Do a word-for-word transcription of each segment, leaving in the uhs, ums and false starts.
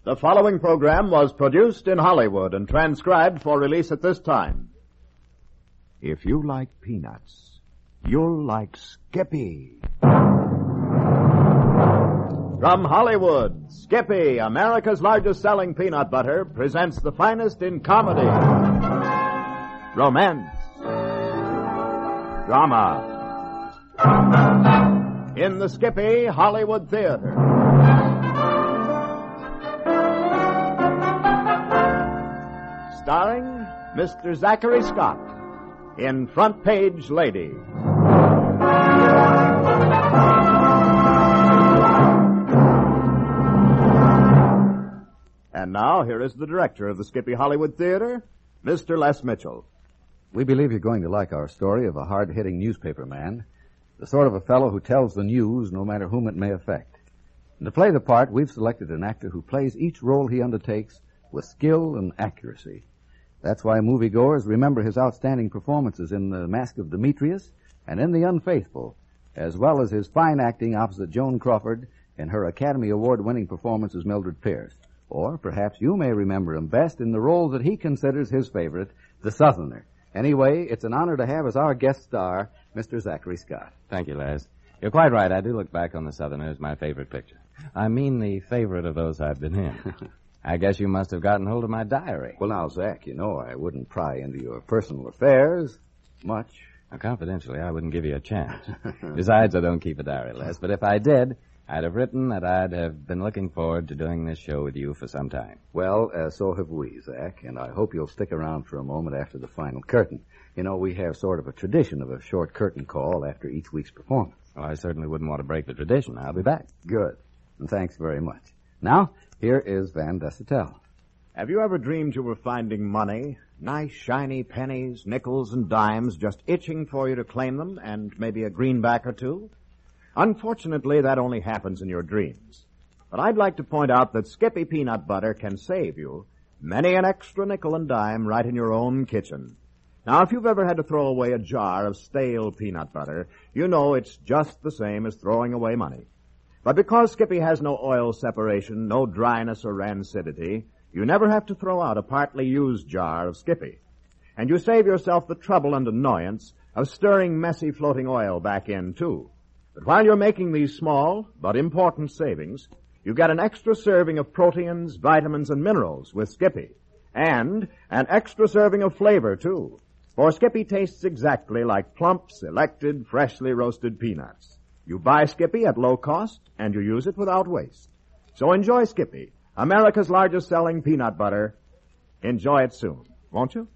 The following program was produced in Hollywood and transcribed for release at this time. If you like peanuts, you'll like Skippy. From Hollywood, Skippy, America's largest selling peanut butter, presents the finest in comedy, romance, drama. In the Skippy Hollywood Theater. Starring Mister Zachary Scott in Front Page Lady. And now, here is the director of the Skippy Hollywood Theater, Mister Les Mitchell. We believe you're going to like our story of a hard-hitting newspaper man, the sort of a fellow who tells the news no matter whom it may affect. And to play the part, we've selected an actor who plays each role he undertakes with skill and accuracy. That's why moviegoers remember his outstanding performances in The Mask of Demetrius and in The Unfaithful, as well as his fine acting opposite Joan Crawford in her Academy Award-winning performance as Mildred Pierce. Or perhaps you may remember him best in the role that he considers his favorite, the Southerner. Anyway, it's an honor to have as our guest star, Mister Zachary Scott. Thank you, Les. You're quite right. I do look back on The Southerner as my favorite picture. I mean the favorite of those I've been in. I guess you must have gotten hold of my diary. Well, now, Zach, you know I wouldn't pry into your personal affairs much. Now, confidentially, I wouldn't give you a chance. Besides, I don't keep a diary, Les. But if I did, I'd have written that I'd have been looking forward to doing this show with you for some time. Well, uh, so have we, Zach, and I hope you'll stick around for a moment after the final curtain. You know, we have sort of a tradition of a short curtain call after each week's performance. Well, I certainly wouldn't want to break the tradition. I'll be back. Good. And thanks very much. Now, here is Van Dussetel. Have you ever dreamed you were finding money? Nice, shiny pennies, nickels, and dimes just itching for you to claim them, and maybe a greenback or two? Unfortunately, that only happens in your dreams. But I'd like to point out that Skippy Peanut Butter can save you many an extra nickel and dime right in your own kitchen. Now, if you've ever had to throw away a jar of stale peanut butter, you know it's just the same as throwing away money. But because Skippy has no oil separation, no dryness or rancidity, you never have to throw out a partly used jar of Skippy. And you save yourself the trouble and annoyance of stirring messy floating oil back in, too. But while you're making these small but important savings, you get an extra serving of proteins, vitamins, and minerals with Skippy. And an extra serving of flavor, too. For Skippy tastes exactly like plump, selected, freshly roasted peanuts. You buy Skippy at low cost, and you use it without waste. So enjoy Skippy, America's largest selling peanut butter. Enjoy it soon, won't you?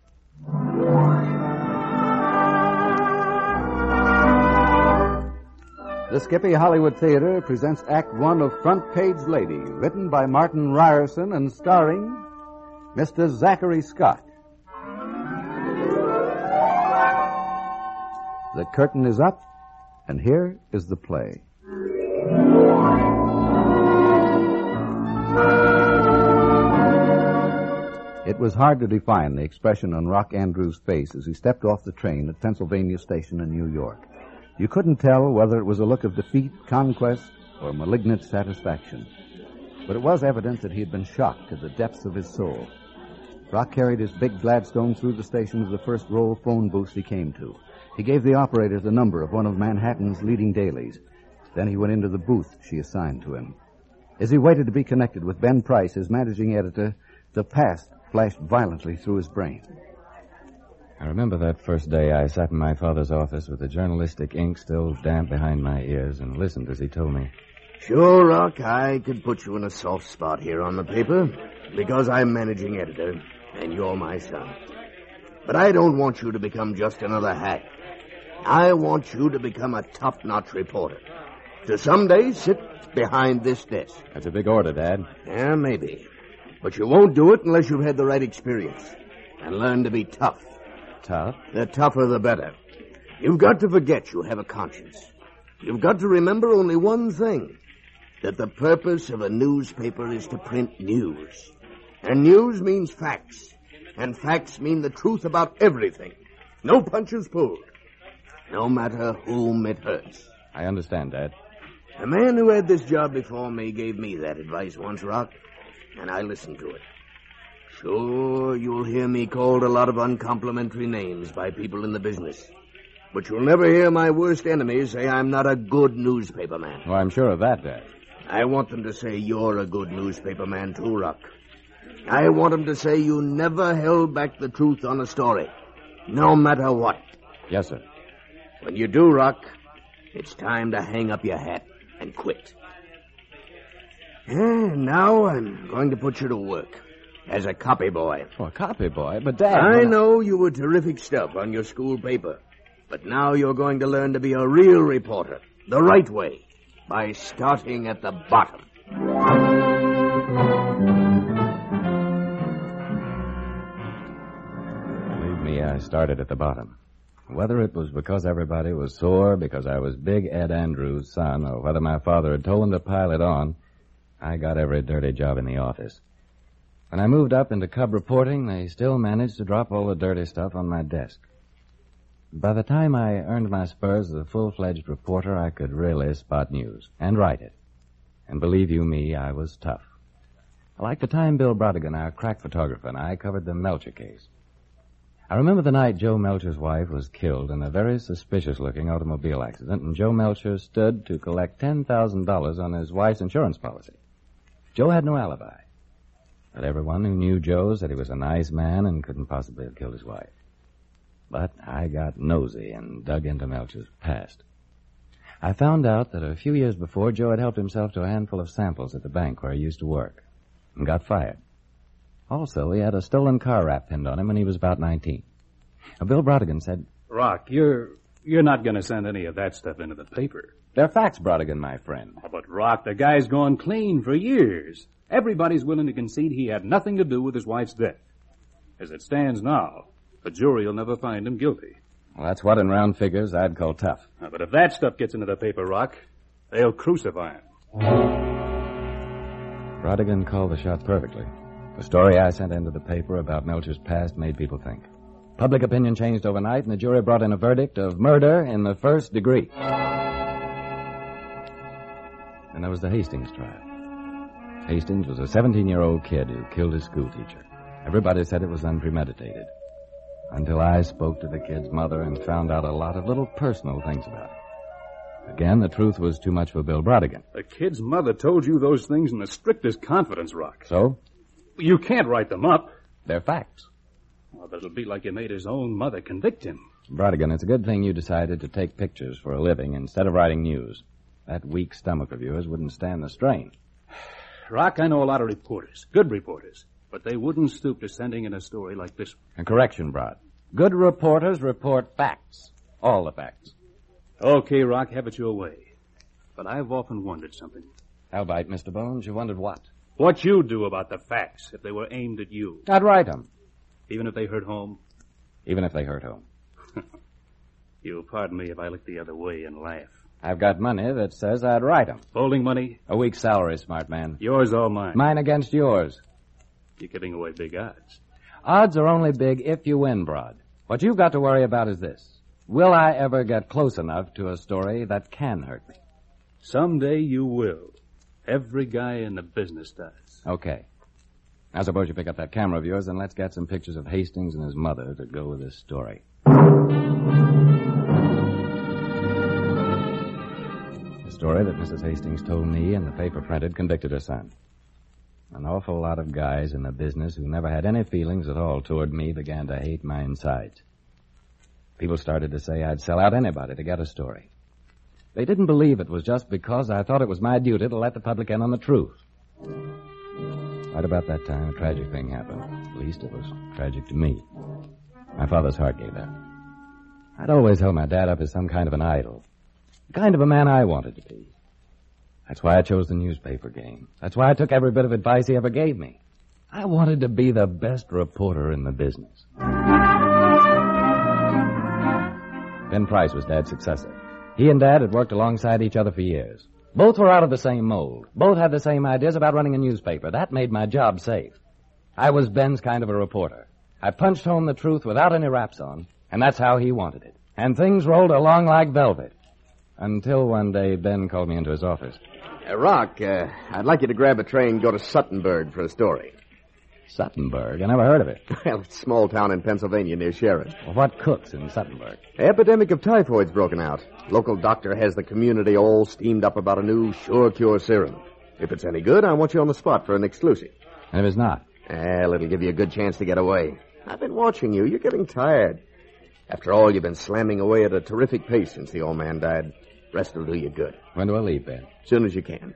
The Skippy Hollywood Theater presents Act One of Front Page Lady, written by Martin Ryerson and starring Mister Zachary Scott. The curtain is up, and here is the play. It was hard to define the expression on Rock Andrews' face as he stepped off the train at Pennsylvania Station in New York. You couldn't tell whether it was a look of defeat, conquest, or malignant satisfaction. But it was evident that he had been shocked to the depths of his soul. Rock carried his big Gladstone through the station of the first row of phone booths he came to. He gave the operator the number of one of Manhattan's leading dailies. Then he went into the booth she assigned to him. As he waited to be connected with Ben Price, his managing editor, the past flashed violently through his brain. I remember that first day I sat in my father's office with the journalistic ink still damp behind my ears and listened as he told me. Sure, Rock, I could put you in a soft spot here on the paper because I'm managing editor and you're my son. But I don't want you to become just another hack. I want you to become a top-notch reporter. To someday sit behind this desk. That's a big order, Dad. Yeah, maybe. But you won't do it unless you've had the right experience and learn to be tough. Tough? The tougher the better. You've got to forget you have a conscience. You've got to remember only one thing, that the purpose of a newspaper is to print news. And news means facts. And facts mean the truth about everything. No punches pulled. No matter whom it hurts. I understand, Dad. A man who had this job before me gave me that advice once, Rock. and I listen to it. Sure, you'll hear me called a lot of uncomplimentary names by people in the business. But you'll never hear my worst enemies say I'm not a good newspaper man. Oh, I'm sure of that, Dad. I want them to say you're a good newspaper man too, Rock. I want them to say you never held back the truth on a story, no matter what. Yes, sir. When you do, Rock, it's time to hang up your hat and quit. And now I'm going to put you to work as a copy boy. Oh, a copy boy? But, Dad... I know you were terrific stuff on your school paper, but now you're going to learn to be a real reporter, the right way, by starting at the bottom. Believe me, I started at the bottom. Whether it was because everybody was sore, because I was Big Ed Andrews' son, or whether my father had told him to pile it on, I got every dirty job in the office. When I moved up into cub reporting, they still managed to drop all the dirty stuff on my desk. By the time I earned my spurs as a full-fledged reporter, I could really spot news and write it. And believe you me, I was tough. Like the time Bill Brodigan, our crack photographer, and I covered the Melcher case. I remember the night Joe Melcher's wife was killed in a very suspicious-looking automobile accident, and Joe Melcher stood to collect ten thousand dollars on his wife's insurance policy. Joe had no alibi, but everyone who knew Joe said he was a nice man and couldn't possibly have killed his wife. But I got nosy and dug into Melcher's past. I found out that a few years before, Joe had helped himself to a handful of samples at the bank where he used to work and got fired. Also, he had a stolen car rap pinned on him when he was about nineteen. Now, Bill Brodigan said... Rock, you're you're not going to send any of that stuff into the paper. They're facts, Brodigan, my friend. Oh, but, Rock, the guy's gone clean for years. Everybody's willing to concede he had nothing to do with his wife's death. As it stands now, the jury will never find him guilty. Well, that's what, in round figures, I'd call tough. Now, but if that stuff gets into the paper, Rock, they'll crucify him. Brodigan called the shot perfectly. The story I sent into the paper about Melcher's past made people think. Public opinion changed overnight, and the jury brought in a verdict of murder in the first degree. And there was the Hastings trial. Hastings was a seventeen-year-old kid who killed his schoolteacher. Everybody said it was unpremeditated. Until I spoke to the kid's mother and found out a lot of little personal things about it. Again, the truth was too much for Bill Brodigan. The kid's mother told you those things in the strictest confidence, Rock. So? You can't write them up. They're facts. Well, but it'll be like you made his own mother convict him. Brodigan, it's a good thing you decided to take pictures for a living instead of writing news. That weak stomach of yours wouldn't stand the strain. Rock, I know a lot of reporters, good reporters, but they wouldn't stoop to sending in a story like this one. A correction, Brod. Good reporters report facts. All the facts. Okay, Rock, have it your way. But I've often wondered something. How about, Mister Bones? You wondered what? What you'd do about the facts if they were aimed at you. I'd write them. Even if they hurt home? Even if they hurt home. You'll pardon me if I look the other way and laugh. I've got money that says I'd write them. Folding money? A week's salary, smart man. Yours or mine? Mine against yours. You're giving away big odds. Odds are only big if you win, Brod. What you've got to worry about is this. Will I ever get close enough to a story that can hurt me? Someday you will. Every guy in the business does. Okay. Now suppose you pick up that camera of yours and let's get some pictures of Hastings and his mother to go with this story. The story that Missus Hastings told me and the paper printed convicted her son. An awful lot of guys in the business who never had any feelings at all toward me began to hate my insides. People started to say I'd sell out anybody to get a story. They didn't believe it was just because I thought it was my duty to let the public in on the truth. Right about that time, a tragic thing happened. At least it was tragic to me. My father's heart gave out. I'd always held my dad up as some kind of an idol. The kind of a man I wanted to be. That's why I chose the newspaper game. That's why I took every bit of advice he ever gave me. I wanted to be the best reporter in the business. Ben Price was Dad's successor. He and Dad had worked alongside each other for years. Both were out of the same mold. Both had the same ideas about running a newspaper. That made my job safe. I was Ben's kind of a reporter. I punched home the truth without any wraps on, and that's how he wanted it. And things rolled along like velvet. Until one day Ben called me into his office. Uh, Rock, uh, I'd like you to grab a train and go to Suttonburg for a story. Suttonburg? I never heard of it. Well, it's a small town in Pennsylvania near Sharon. Well, what cooks in Suttonburg? Epidemic of typhoid's broken out. Local doctor has the community all steamed up about a new sure cure serum. If it's any good, I want you on the spot for an exclusive. And if it's not? Well, it'll give you a good chance to get away. I've been watching you. You're getting tired. After all, you've been slamming away at a terrific pace since the old man died. Rest will do you good. When do I leave, Ben? As soon as you can.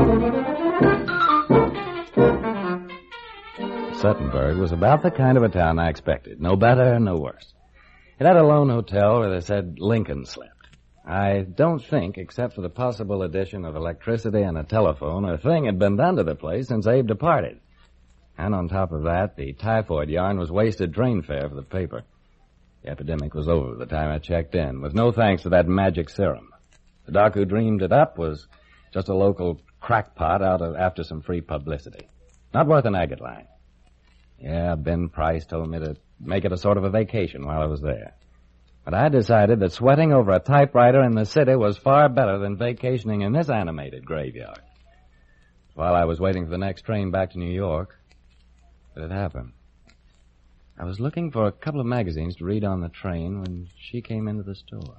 Suttonburg was about the kind of a town I expected. No better, no worse. It had a lone hotel where they said Lincoln slept. I don't think, except for the possible addition of electricity and a telephone, a thing had been done to the place since Abe departed. And on top of that, the typhoid yarn was wasted train fare for the paper. The epidemic was over by the time I checked in, with no thanks to that magic serum. The doc who dreamed it up was just a local crackpot out of after some free publicity. Not worth an agate line. Yeah, Ben Price told me to make it a sort of a vacation while I was there. But I decided that sweating over a typewriter in the city was far better than vacationing in this animated graveyard. While I was waiting for the next train back to New York, it happened. I was looking for a couple of magazines to read on the train when she came into the store.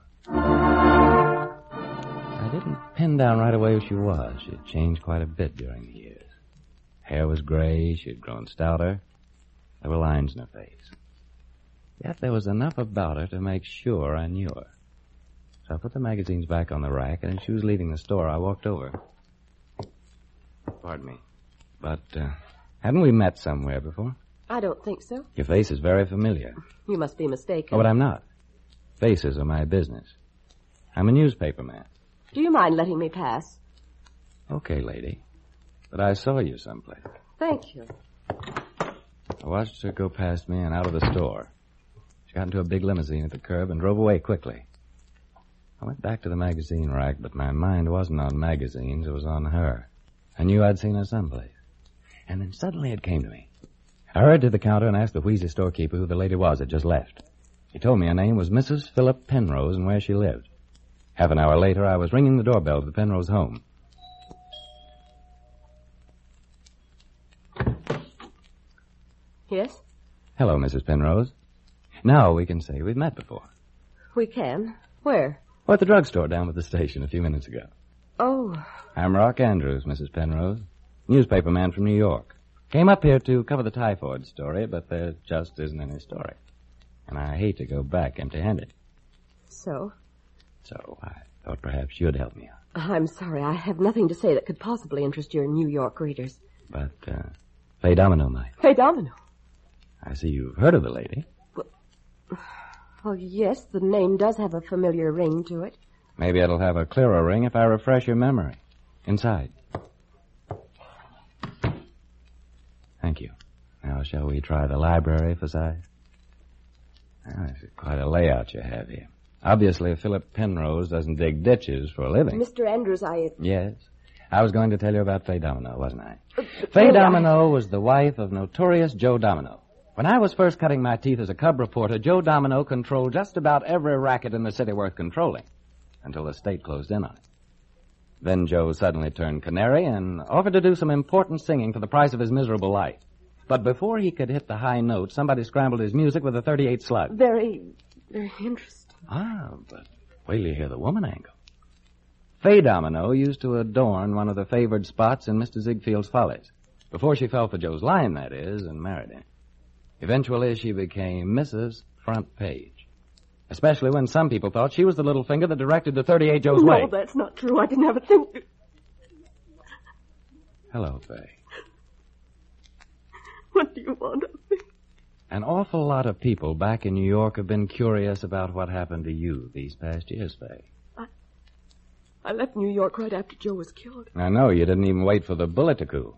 I didn't pin down right away who she was. She had changed quite a bit during the years. Hair was gray, she had grown stouter. There were lines in her face. Yet there was enough about her to make sure I knew her. So I put the magazines back on the rack, and as she was leaving the store, I walked over. Pardon me, but uh, haven't we met somewhere before? I don't think so. Your face is very familiar. You must be mistaken. Oh, but I'm not. Faces are my business. I'm a newspaper man. Do you mind letting me pass? Okay, lady. But I saw you someplace. Thank you. I watched her go past me and out of the store. She got into a big limousine at the curb and drove away quickly. I went back to the magazine rack, but my mind wasn't on magazines. It was on her. I knew I'd seen her someplace. And then suddenly it came to me. I hurried to the counter and asked the wheezy storekeeper who the lady was that just left. He told me her name was Missus Philip Penrose and where she lived. Half an hour later, I was ringing the doorbell of the Penrose home. Yes? Hello, Missus Penrose. Now we can say we've met before. We can. Where? Oh, at the drugstore down at the station a few minutes ago. Oh. I'm Rock Andrews, Missus Penrose. Newspaper man from New York. Came up here to cover the typhoid story, but there just isn't any story. And I hate to go back empty-handed. So? So I thought perhaps you'd help me out. I'm sorry. I have nothing to say that could possibly interest your New York readers. But, uh, Faye Domino might. Faye Domino? I see you've heard of the lady. Well, well, yes, the name does have a familiar ring to it. Maybe it'll have a clearer ring if I refresh your memory. Inside. Thank you. Now, shall we try the library for size? Oh, this is quite a layout you have here. Obviously, Philip Penrose doesn't dig ditches for a living. Mister Andrews, I... Yes. I was going to tell you about Faye Domino, wasn't I? Uh, Faye Domino I... was the wife of notorious Joe Domino. When I was first cutting my teeth as a cub reporter, Joe Domino controlled just about every racket in the city worth controlling, until the state closed in on it. Then Joe suddenly turned canary and offered to do some important singing for the price of his miserable life. But before he could hit the high note, somebody scrambled his music with a thirty-eight slug. Very, very interesting. Ah, but wait till you hear the woman angle. Faye Domino used to adorn one of the favored spots in Mister Ziegfield's Follies. Before she fell for Joe's line, that is, and married him. Eventually, she became Missus Front Page. Especially when some people thought she was the little finger that directed the thirty-eight Joe's no, way. No, that's not true. I didn't have a thing to... Hello, Faye. What do you want of me? An awful lot of people back in New York have been curious about what happened to you these past years, Faye. I... I left New York right after Joe was killed. I know. You didn't even wait for the bullet to cool.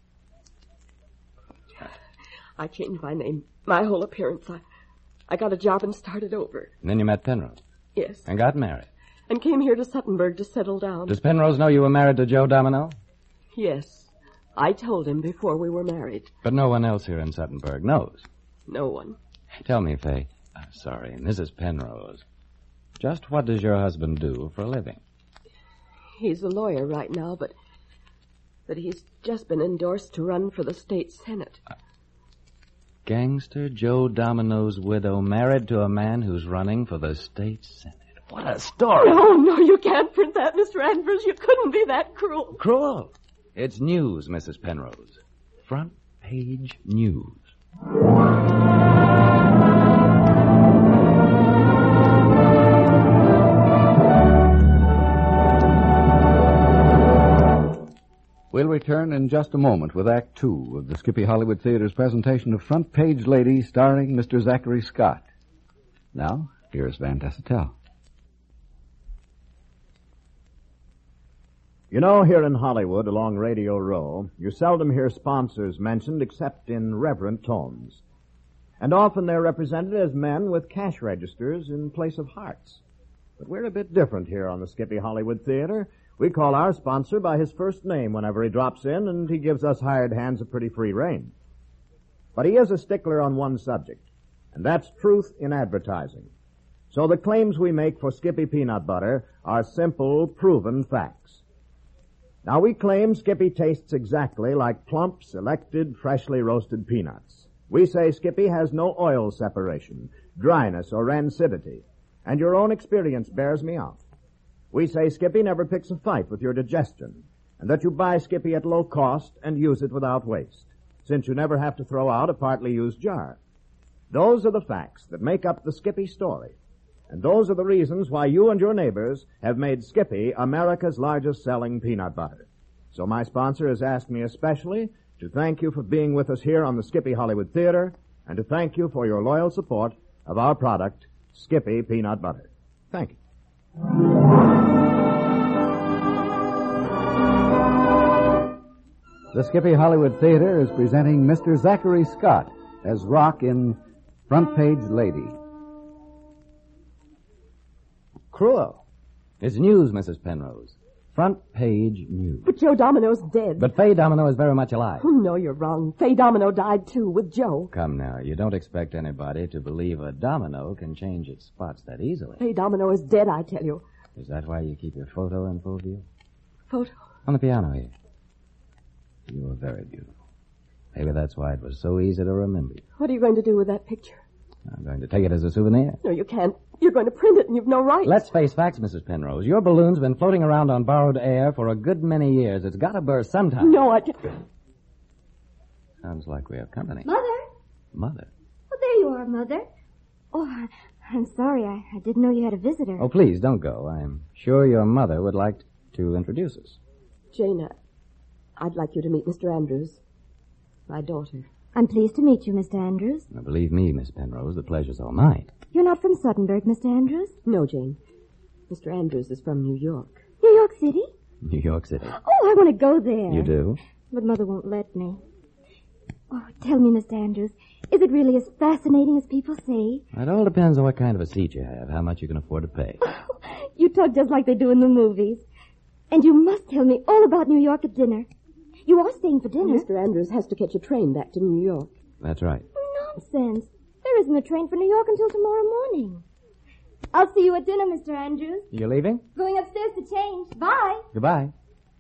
I changed my name, my whole appearance. I, I got a job and started over. And then you met Penrose? Yes. And got married? And came here to Suttonburg to settle down. Does Penrose know you were married to Joe Domino? Yes. I told him before we were married. But no one else here in Suttonburg knows? No one. Tell me, Faye. I'm sorry, Missus Penrose. Just what does your husband do for a living? He's a lawyer right now, but but he's just been endorsed to run for the state senate. Gangster Joe Domino's widow married to a man who's running for the state senate. What a story. No, no, you can't print that, Mister Andrews. You couldn't be that cruel. Cruel? It's news, Missus Penrose. Front page news. We'll return in just a moment with Act Two of the Skippy Hollywood Theater's presentation of Front Page Lady starring Mister Zachary Scott. Now, here's Van Tassatel. You know, here in Hollywood, along Radio Row, you seldom hear sponsors mentioned except in reverent tones. And often they're represented as men with cash registers in place of hearts. But we're a bit different here on the Skippy Hollywood Theater. We call our sponsor by his first name whenever he drops in, and he gives us hired hands a pretty free rein. But he is a stickler on one subject, and that's truth in advertising. So the claims we make for Skippy Peanut Butter are simple, proven facts. Now, we claim Skippy tastes exactly like plump, selected, freshly roasted peanuts. We say Skippy has no oil separation, dryness, or rancidity, and your own experience bears me out. We say Skippy never picks a fight with your digestion, and that you buy Skippy at low cost and use it without waste, since you never have to throw out a partly used jar. Those are the facts that make up the Skippy story, and those are the reasons why you and your neighbors have made Skippy America's largest selling peanut butter. So my sponsor has asked me especially to thank you for being with us here on the Skippy Hollywood Theater, and to thank you for your loyal support of our product, Skippy Peanut Butter. Thank you. The Skippy Hollywood Theater is presenting Mister Zachary Scott as Rock in Front Page Lady. Cruel. It's news, Missus Penrose. Front page news. But Joe Domino's dead. But Faye Domino is very much alive. Oh, no, you're wrong. Faye Domino died, too, with Joe. Come now, you don't expect anybody to believe a domino can change its spots that easily. Faye Domino is dead, I tell you. Is that why you keep your photo in full view? Photo? On the piano here. You were very beautiful. Maybe that's why it was so easy to remember you. What are you going to do with that picture? I'm going to take it as a souvenir. No, you can't. You're going to print it, and you've no right. Let's face facts, Missus Penrose. Your balloon's been floating around on borrowed air for a good many years. It's got to burst sometime. No, I can't. Sounds like we have company. Mother? Mother? Oh, there you are, Mother. Oh, I, I'm sorry. I, I didn't know you had a visitor. Oh, please, don't go. I'm sure your mother would like to introduce us. Jane, I'd like you to meet Mister Andrews, my daughter. I'm pleased to meet you, Mister Andrews. Now, believe me, Miss Penrose, the pleasure's all mine. You're not from Suttonburg, Mister Andrews? No, Jane. Mister Andrews is from New York. New York City? New York City. Oh, I want to go there. You do? But Mother won't let me. Oh, tell me, Mister Andrews, is it really as fascinating as people say? It all depends on what kind of a seat you have, how much you can afford to pay. Oh, you talk just like they do in the movies. And you must tell me all about New York at dinner. You are staying for dinner. Mister Andrews has to catch a train back to New York. That's right. Nonsense. There isn't a train for New York until tomorrow morning. I'll see you at dinner, Mister Andrews. You leaving? Going upstairs to change. Bye. Goodbye.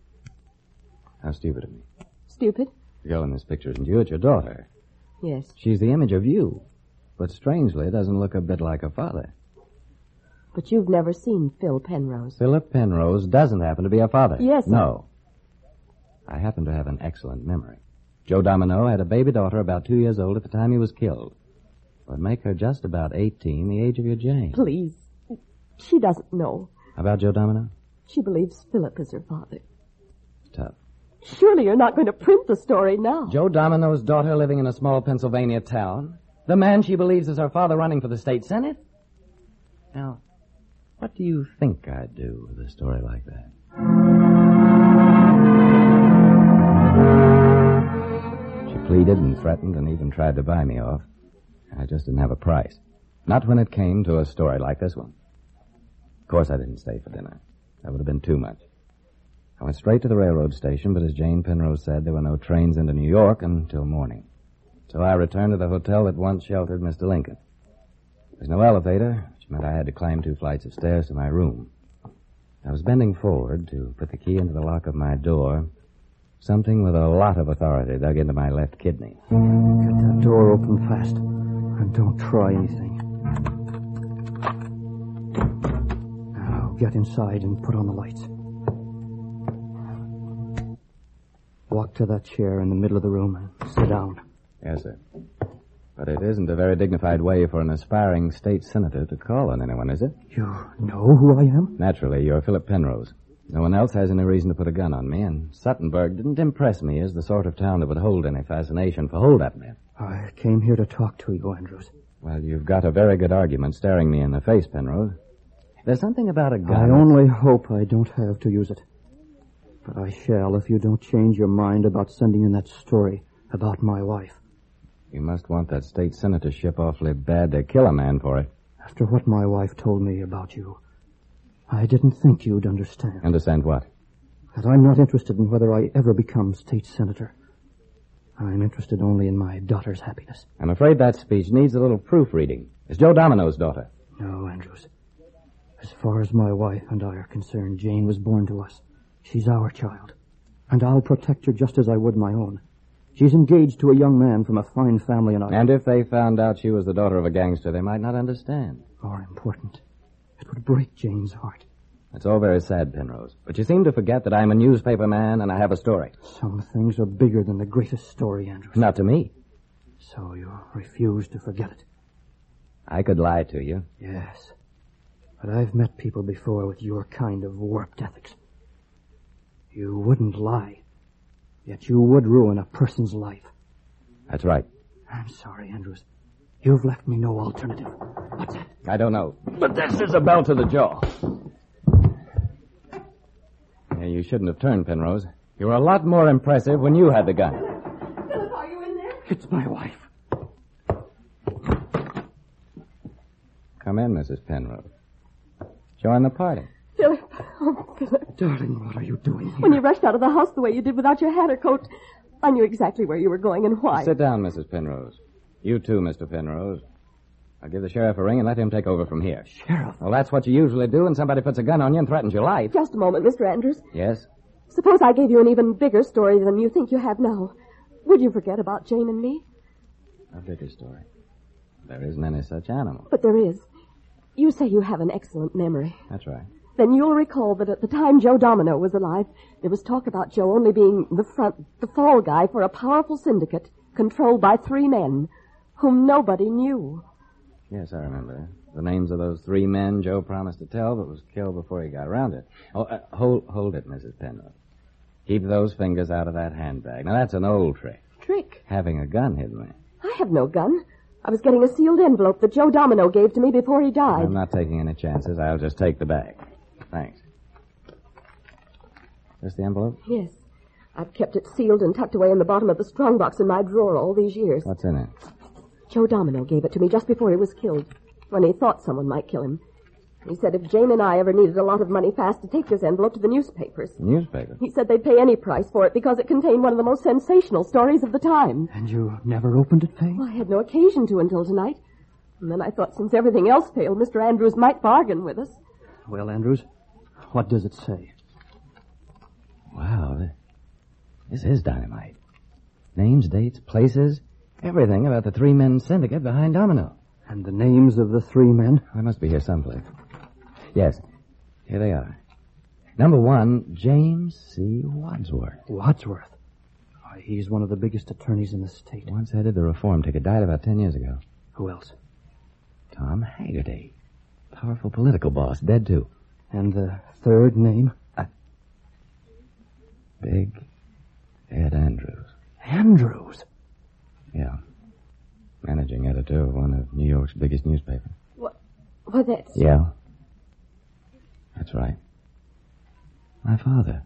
How stupid of me. Stupid? The girl in this picture isn't you, it's your daughter. Yes. She's the image of you. But strangely, doesn't look a bit like her father. But you've never seen Phil Penrose. Philip Penrose doesn't happen to be her father. Yes, sir. No. I happen to have an excellent memory. Joe Domino had a baby daughter about two years old at the time he was killed. Would make her just about eighteen, the age of your Jane. Please. She doesn't know. About Joe Domino? She believes Philip is her father. Tough. Surely you're not going to print the story now. Joe Domino's daughter living in a small Pennsylvania town. The man she believes is her father running for the state senate. Now, what do you think I'd do with a story like that? She pleaded and threatened and even tried to buy me off. I just didn't have a price. Not when it came to a story like this one. Of course I didn't stay for dinner. That would have been too much. I went straight to the railroad station, but as Jane Penrose said, there were no trains into New York until morning. So I returned to the hotel that once sheltered Mister Lincoln. There's no elevator, which meant I had to climb two flights of stairs to my room. I was bending forward to put the key into the lock of my door. Something with a lot of authority dug into my left kidney. Get that door open fast. And don't try anything. Now, get inside and put on the lights. Walk to that chair in the middle of the room and sit down. Yes, sir. But it isn't a very dignified way for an aspiring state senator to call on anyone, is it? You know who I am? Naturally, you're Philip Penrose. No one else has any reason to put a gun on me, and Suttonburg didn't impress me as the sort of town that would hold any fascination for hold-up men. I came here to talk to you, Andrews. Well, you've got a very good argument staring me in the face, Penrose. There's something about a gun... I only hope I don't have to use it. But I shall if you don't change your mind about sending in that story about my wife. You must want that state senatorship awfully bad to kill a man for it. After what my wife told me about you, I didn't think you'd understand. Understand what? That I'm not interested in whether I ever become state senator. I'm interested only in my daughter's happiness. I'm afraid that speech needs a little proofreading. It's Joe Domino's daughter. No, Andrews. As far as my wife and I are concerned, Jane was born to us. She's our child. And I'll protect her just as I would my own. She's engaged to a young man from a fine family and I... And if they found out she was the daughter of a gangster, they might not understand. More important, it would break Jane's heart. That's all very sad, Penrose. But you seem to forget that I'm a newspaper man and I have a story. Some things are bigger than the greatest story, Andrews. Not to me. So you refuse to forget it? I could lie to you. Yes. But I've met people before with your kind of warped ethics. You wouldn't lie. Yet you would ruin a person's life. That's right. I'm sorry, Andrews. You've left me no alternative. What's that? I don't know. But this is a belt to the jaw. Yeah, you shouldn't have turned, Penrose. You were a lot more impressive when you had the gun. Philip, are you in there? It's my wife. Come in, Missus Penrose. Join the party. Philip. Oh, Philip. Darling, what are you doing here? When you rushed out of the house the way you did without your hat or coat, I knew exactly where you were going and why. Sit down, Missus Penrose. You too, Mister Penrose. I'll give the sheriff a ring and let him take over from here. Sheriff? Well, that's what you usually do when somebody puts a gun on you and threatens your life. Just a moment, Mister Andrews. Yes? Suppose I gave you an even bigger story than you think you have now. Would you forget about Jane and me? A bigger story. There isn't any such animal. But there is. You say you have an excellent memory. That's right. Then you'll recall that at the time Joe Domino was alive, there was talk about Joe only being the front, the fall guy for a powerful syndicate controlled by three men whom nobody knew. Yes, I remember. The names of those three men Joe promised to tell, but was killed before he got around to it. Oh, uh, hold, hold it, Missus Penrose. Keep those fingers out of that handbag. Now, that's an old trick. Trick? Having a gun hidden there. I have no gun. I was getting a sealed envelope that Joe Domino gave to me before he died. I'm not taking any chances. I'll just take the bag. Thanks. This the envelope? Yes. I've kept it sealed and tucked away in the bottom of the strongbox in my drawer all these years. What's in it? Joe Domino gave it to me just before he was killed, when he thought someone might kill him. He said if Jane and I ever needed a lot of money fast to take this envelope to the newspapers. Newspaper? He said they'd pay any price for it because it contained one of the most sensational stories of the time. And you never opened it, Faye? Well, I had no occasion to until tonight. And then I thought since everything else failed, Mister Andrews might bargain with us. Well, Andrews, what does it say? Wow, this is dynamite. Names, dates, places, everything about the three-men syndicate behind Domino. And the names of the three men? They must be here someplace. Yes, here they are. Number one, James C. Wadsworth. Wadsworth? Why, he's one of the biggest attorneys in the state. Once headed the reform ticket, died about ten years ago. Who else? Tom Haggerty. Powerful political boss, dead too. And the third name? Uh, Big Ed Andrews. Andrews? Yeah. Managing editor of one of New York's biggest newspapers. What? Well, that's... Yeah. That's right. My father.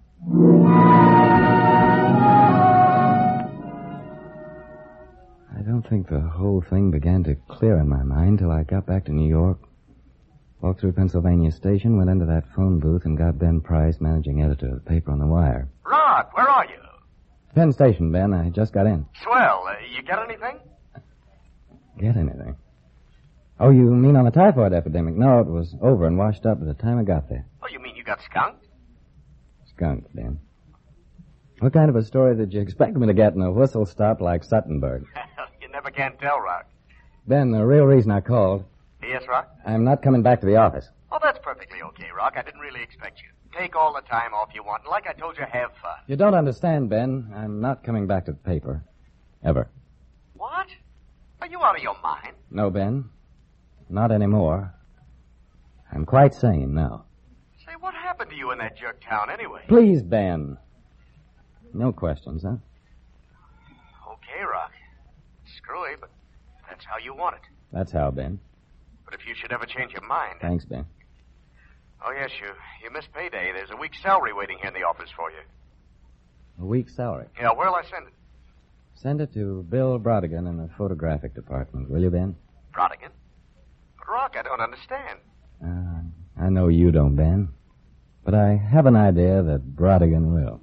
I don't think the whole thing began to clear in my mind till I got back to New York. Walked through Pennsylvania Station, went into that phone booth, and got Ben Price, managing editor of the paper on the wire. Rod, where are you? Penn Station, Ben. I just got in. Swell. Uh, you get anything? Get anything? Oh, you mean on the typhoid epidemic? No, it was over and washed up by the time I got there. Oh, you mean you got skunked? Skunked, Ben. What kind of a story did you expect me to get in a whistle stop like Suttonburg? You never can tell, Rock. Ben, the real reason I called, Yes, Rock? I'm not coming back to the office. Oh, that's perfectly okay, Rock. I didn't really expect you. Take all the time off you want. And like I told you, have fun. You don't understand, Ben. I'm not coming back to the paper. Ever. What? Are you out of your mind? No, Ben. Not anymore. I'm quite sane now. Say, what happened to you in that jerk town anyway? Please, Ben. No questions, huh? Okay, Rock. Screwy, but that's how you want it. That's how, Ben. But if you should ever change your mind... Thanks, Ben. Oh, yes, you, you missed payday. There's a week's salary waiting here in the office for you. A week's salary. Yeah, where'll I send it? Send it to Bill Brodigan in the photographic department, will you, Ben? Brodigan? But, Rock, I don't understand. Uh, I know you don't, Ben. But I have an idea that Brodigan will.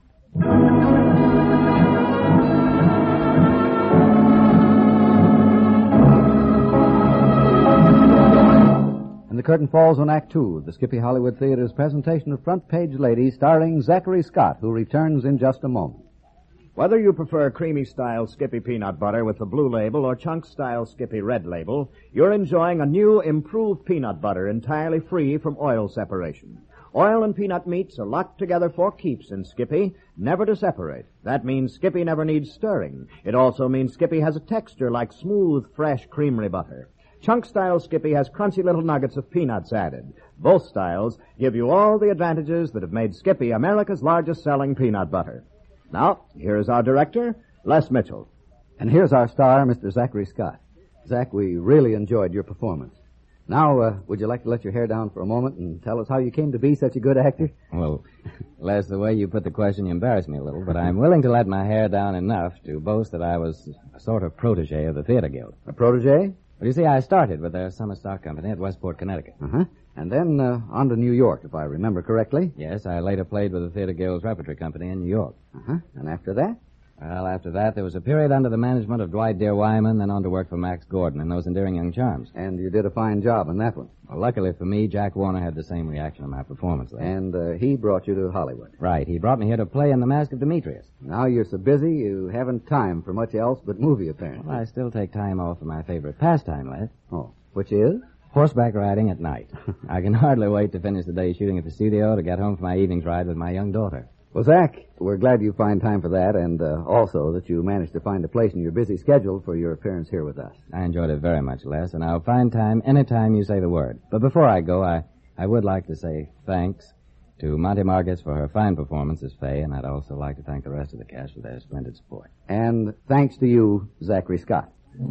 And the curtain falls on Act Two of the Skippy Hollywood Theater's presentation of Front Page Lady, starring Zachary Scott, who returns in just a moment. Whether you prefer creamy-style Skippy peanut butter with the blue label or chunk-style Skippy red label, you're enjoying a new, improved peanut butter entirely free from oil separation. Oil and peanut meats are locked together for keeps in Skippy, never to separate. That means Skippy never needs stirring. It also means Skippy has a texture like smooth, fresh, creamery butter. Chunk-style Skippy has crunchy little nuggets of peanuts added. Both styles give you all the advantages that have made Skippy America's largest-selling peanut butter. Now, here is our director, Les Mitchell. And here's our star, Mister Zachary Scott. Zach, we really enjoyed your performance. Now, uh, would you like to let your hair down for a moment and tell us how you came to be such a good actor? Well, Les, the way you put the question, you embarrass me a little, but I'm willing to let my hair down enough to boast that I was a sort of protege of the Theater Guild. A protege? Well, you see, I started with their summer stock company at Westport, Connecticut. Uh-huh. And then uh, on to New York, if I remember correctly. Yes, I later played with the Theater Guild's repertory company in New York. Uh-huh. And after that? Well, after that, there was a period under the management of Dwight Deere Wyman, then on to work for Max Gordon and those endearing young charms. And you did a fine job on that one. Well, luckily for me, Jack Warner had the same reaction to my performance there. And uh, he brought you to Hollywood. Right. He brought me here to play in The Mask of Demetrius. Now you're so busy, you haven't time for much else but movie, apparently. Well, I still take time off for my favorite pastime, Les. Oh, which is? Horseback riding at night. I can hardly wait to finish the day shooting at the studio to get home for my evening's ride with my young daughter. Well, Zach, we're glad you find time for that, and uh, also that you managed to find a place in your busy schedule for your appearance here with us. I enjoyed it very much, Les, and I'll find time any time you say the word. But before I go, I, I would like to say thanks to Monty Margetts for her fine performance as Fay, and I'd also like to thank the rest of the cast for their splendid support. And thanks to you, Zachary Scott.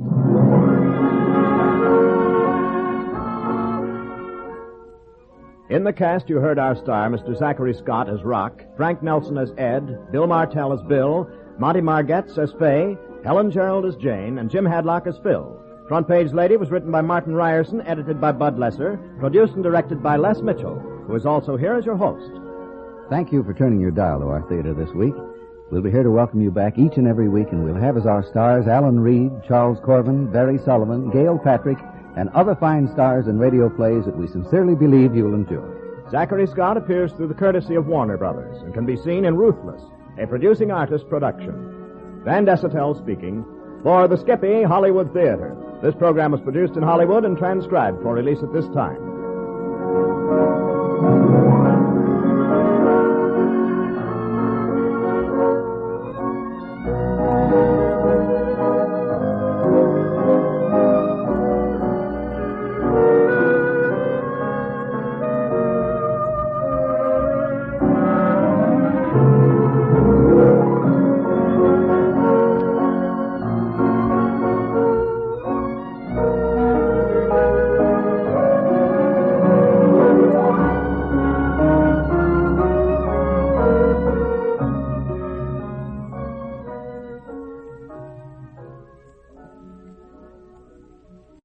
In the cast, you heard our star, Mister Zachary Scott, as Rock, Frank Nelson as Ed, Bill Martell as Bill, Monty Margetts as Fay, Helen Gerald as Jane, and Jim Hadlock as Phil. Front Page Lady was written by Martin Ryerson, edited by Bud Lesser, produced and directed by Les Mitchell, who is also here as your host. Thank you for turning your dial to our theater this week. We'll be here to welcome you back each and every week, and we'll have as our stars Alan Reed, Charles Corvin, Barry Sullivan, Gail Patrick, and other fine stars in radio plays that we sincerely believe you'll enjoy. Zachary Scott appears through the courtesy of Warner Brothers and can be seen in Ruthless, a producing artist production. Van Dessetel speaking for the Skippy Hollywood Theater. This program was produced in Hollywood and transcribed for release at this time.